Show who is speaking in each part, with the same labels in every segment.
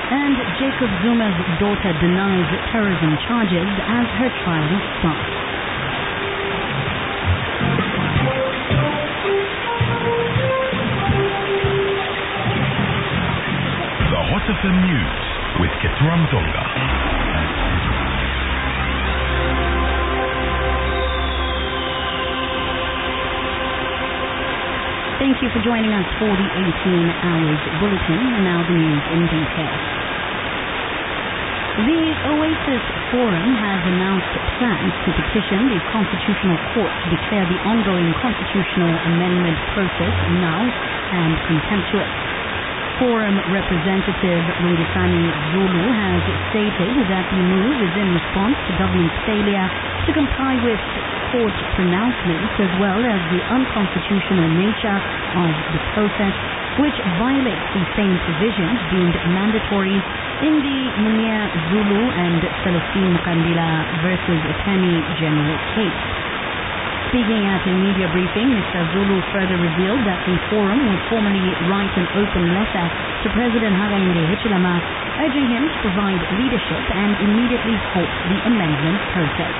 Speaker 1: And Jacob Zuma's daughter denies terrorism charges as her trial starts.
Speaker 2: The Hot FM News with Ketura Mtonga.
Speaker 1: Thank you for joining us for the 18 hours bulletin, and now the news in detail. The Oasis Forum has announced plans to petition the Constitutional Court to declare the ongoing constitutional amendment process null and contemptuous. Forum representative Lungisani Zulu has stated that the move is in response to government's failure to comply with court pronouncements as well as the unconstitutional nature of the process, which violates the same provisions deemed mandatory in the Munir Zulu and Celestine Mukandila versus Attorney General case. Speaking at a media briefing, Mr. Zulu further revealed that the forum would formally write an open letter to President Hakainde Hichilema urging him to provide leadership and immediately halt the amendment process.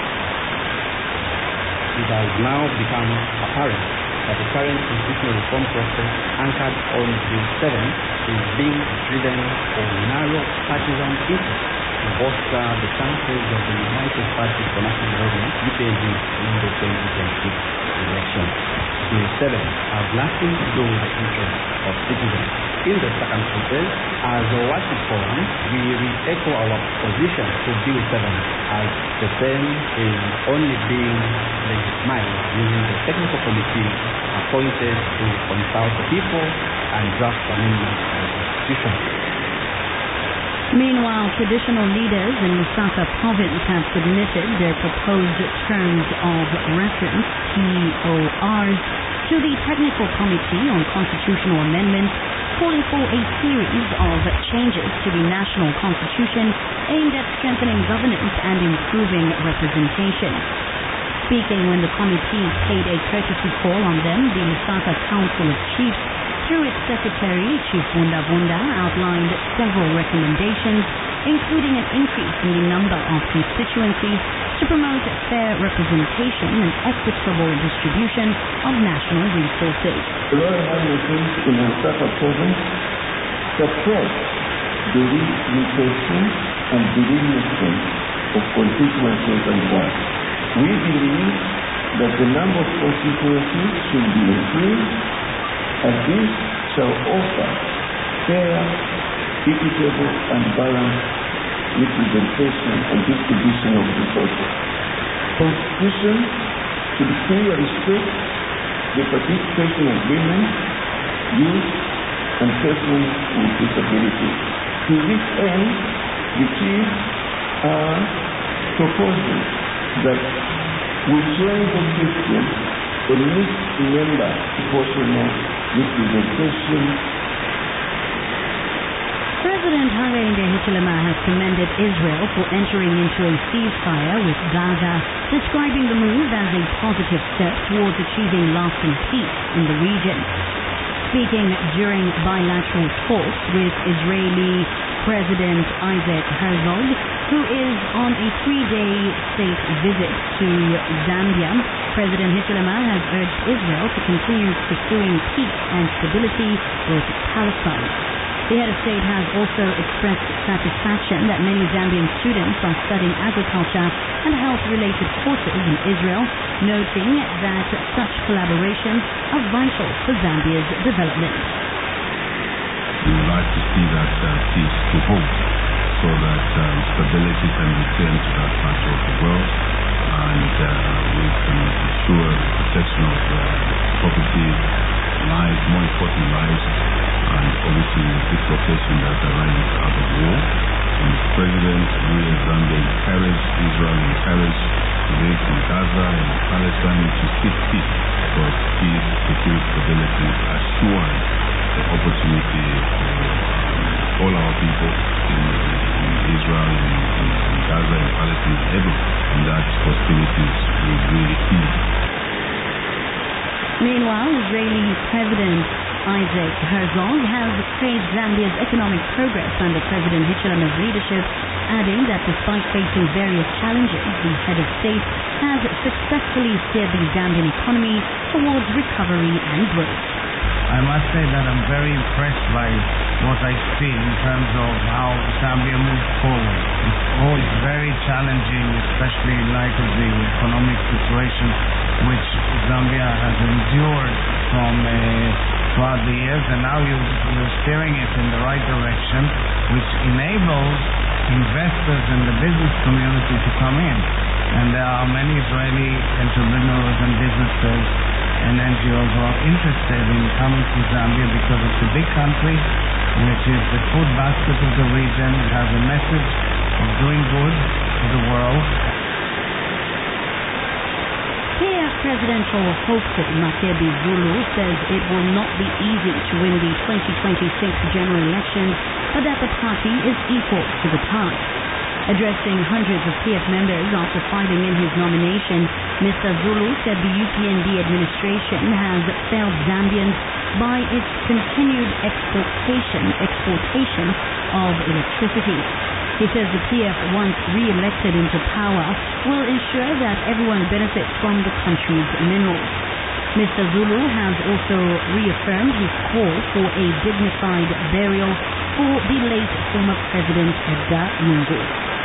Speaker 3: It has now become apparent that the current constitutional reform process anchored on Bill 7 is being driven for narrow partisan interests to bolster the chances of the United Party for National Development UPND in the 2026 election. Bill 7 has nothing to do with the interests of citizens. In the circumstances, as a Oasis Forum, we re-echo our position to Bill 7 as the same is only being legitimized using the technical committee appointed to consult the people and draft amendments to the Constitution.
Speaker 1: Meanwhile, traditional leaders in Lusaka province have submitted their proposed terms of reference, TORs, to the Technical Committee on Constitutional Amendments, calling for a series of changes to the national constitution aimed at strengthening governance and improving representation. Speaking when the committee paid a courtesy call on them, the Lusaka Council of Chiefs, through its secretary, Chief Bunda Bunda, outlined several recommendations, including an increase in the number of constituencies to promote fair representation and equitable distribution of national resources.
Speaker 4: The Royal High Commission in Lusaka province supports the relimitation and delineation of constituencies and wards. We believe that the number of constituencies should be increased, and this shall offer fair, equitable, and balanced representation and distribution of resources. Constitution should clearly state the participation of women, youth, and persons with disabilities. To this end, the chiefs are proposing that we change the system to mixed member proportional representation.
Speaker 1: President Hakainde Hichilema has commended Israel for entering into a ceasefire with Gaza, describing the move as a positive step towards achieving lasting peace in the region. Speaking during bilateral talks with Israeli President Isaac Herzog, who is on a 3-day state visit to Zambia, President Hichilema has urged Israel to continue pursuing peace and stability with Palestine. The head of state has also expressed satisfaction that many Zambian students are studying agriculture and health-related courses in Israel, noting that such collaborations are vital for Zambia's development.
Speaker 5: We would like to see that peace to hold so that stability can return to that part of the world, and we can ensure the protection of property, lives, more important lives, and obviously the dislocation that arises out of war. And Mr. President, we as Zambia encourage Israel, encourage those in Gaza and Palestine to seek peace, because peace, security, stability assures the opportunity for all our people in Israel, in Gaza, in Palestine, and everywhere. And that hostilities will really ease.
Speaker 1: Meanwhile, Israeli President Isaac Herzog has praised Zambia's economic progress under President Hichilema's leadership, adding that despite facing various challenges, the head of state has successfully steered the Zambian economy towards recovery and growth.
Speaker 6: I must say that I'm very impressed by what I see in terms of how Zambia moves forward. It's always very challenging, especially in light of the economic situation which Zambia has endured from throughout the years, and now you're steering it in the right direction, which enables investors and the business community to come in. And there are many Israeli entrepreneurs and businesses and NGOs who are interested in coming to Zambia because it's a big country, which is the food basket of the region. It has a message of doing good to the world.
Speaker 1: PF presidential hopeful Makebi Zulu says it will not be easy to win the 2026 general elections, but that the party is equal to the task. Addressing hundreds of PF members after filing in his nomination, Mr. Zulu said the UPND administration has failed Zambians by its continued exportation of electricity. He says the PF, once re-elected into power, will ensure that everyone benefits from the country's minerals. Mr. Zulu has also reaffirmed his call for a dignified burial for the late former President Edgar Lungu.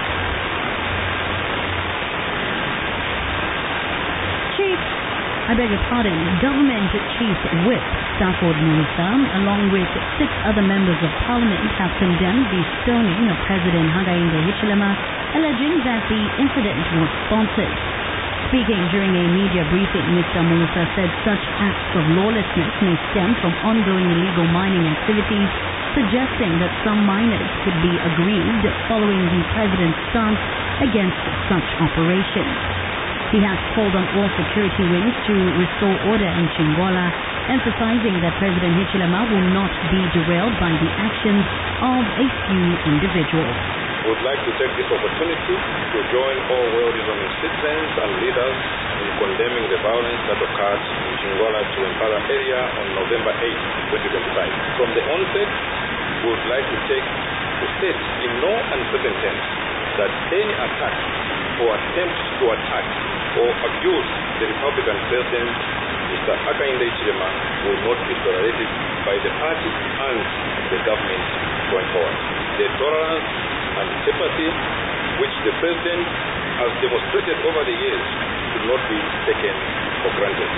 Speaker 1: Government Chief Whip Stafford Musa, along with 6 other members of Parliament, have condemned the stoning of President Hakainde Hichilema, alleging that the incident was sponsored. Speaking during a media briefing, Mr. Musa said such acts of lawlessness may stem from ongoing illegal mining activities, suggesting that some miners could be aggrieved following the president's stance against such operations. He has called on all security wings to restore order in Chingola, emphasizing that President Hichilema will not be derailed by the actions of a few individuals.
Speaker 7: We would like to take this opportunity to join all well-reasoned citizens and leaders in condemning the violence that occurred in Chingola to Impala area on November 8, 2025. From the onset, we would like to state in no uncertain terms that any attack or attempt to attack or abuse the Republican President, Mr. Hakainde Hichilema, will not be tolerated by the party and the government going forward. The tolerance and sympathy which the President has demonstrated over the years should not be taken for granted.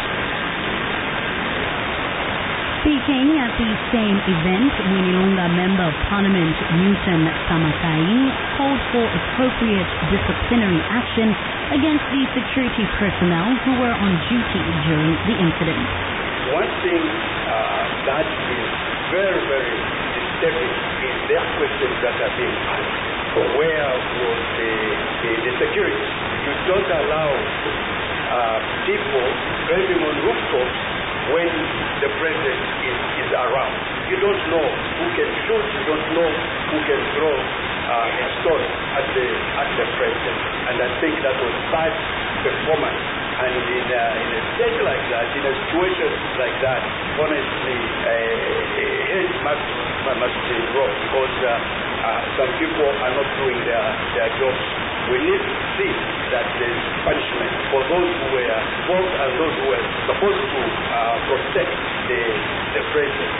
Speaker 1: Speaking at the same event, Mwinilunga Member of Parliament Newton Samakai called for appropriate disciplinary action against the security personnel who were on duty during the incident.
Speaker 8: One thing that is very, very disturbing is their questions that are being asked. Where was the security? You don't allow people driving on rooftops when the president is around. You don't know who can shoot, you don't know who can throw a stone at the president. And I think that was bad performance. And in a state like that, in a situation like that, honestly, head must be wrong because some people are not doing their jobs. We need to see that there is punishment for those who were involved and those who were supposed to protect the president.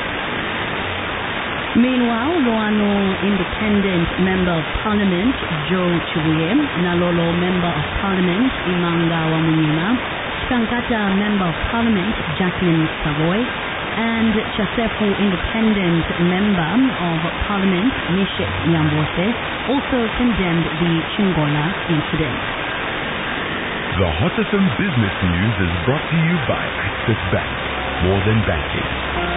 Speaker 1: Meanwhile, Loano Independent Member of Parliament Joe Chibuye, Nalolo Member of Parliament Imanga Wamunyima, Shankata Member of Parliament Jacqueline Savoy, and Chasefu Independent Member of Parliament Nishik Nyambose also condemned the Chingola incident.
Speaker 2: The Hot FM Business News is brought to you by Access Bank. More than banking.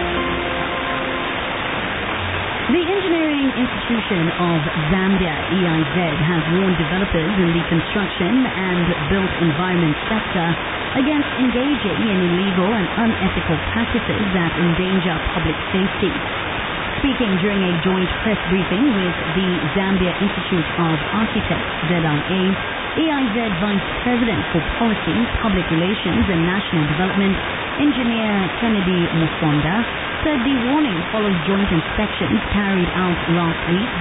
Speaker 1: The Engineering Institution of Zambia, EIZ, has warned developers in the construction and built environment sector against engaging in illegal and unethical practices that endanger public safety. Speaking during a joint press briefing with the Zambia Institute of Architects, ZIA, EIZ Vice President for Policy, Public Relations and National Development, Engineer Kennedy Musonda, said the warning follows joint inspections carried out last week